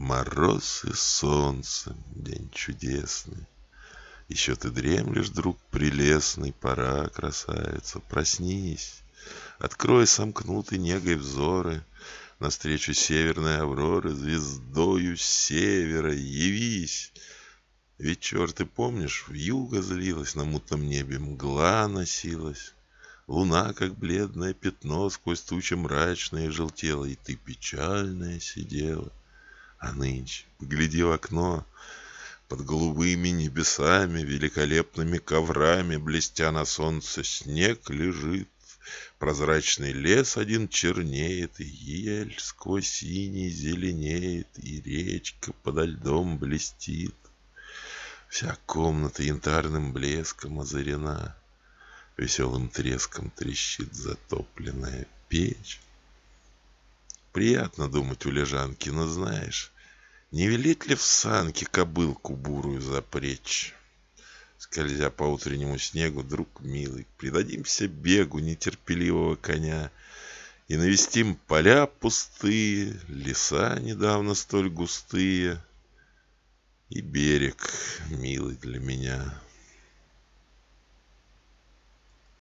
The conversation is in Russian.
Мороз и солнце, день чудесный. Еще ты дремлешь, друг прелестный, пора, красавица, проснись. Открой сомкнуты негой взоры, навстречу северной авроры, звездою севера явись. Вечер, ты помнишь, вьюга злилась, на мутном небе мгла носилась. Луна, как бледное пятно, сквозь тучи мрачные желтела, и ты печальная сидела. А нынче, погляди в окно, под голубыми небесами, великолепными коврами, блестя на солнце, снег лежит. Прозрачный лес один чернеет, и ель сквозь синий зеленеет, и речка подо льдом блестит. Вся комната янтарным блеском озарена, веселым треском трещит затопленная печь. Приятно думать у лежанки, но знаешь, не велеть ли в санки кобылку бурую запречь? Скользя по утреннему снегу, друг милый, предадимся бегу нетерпеливого коня и навестим поля пустые, леса недавно столь густые и берег, милый для меня.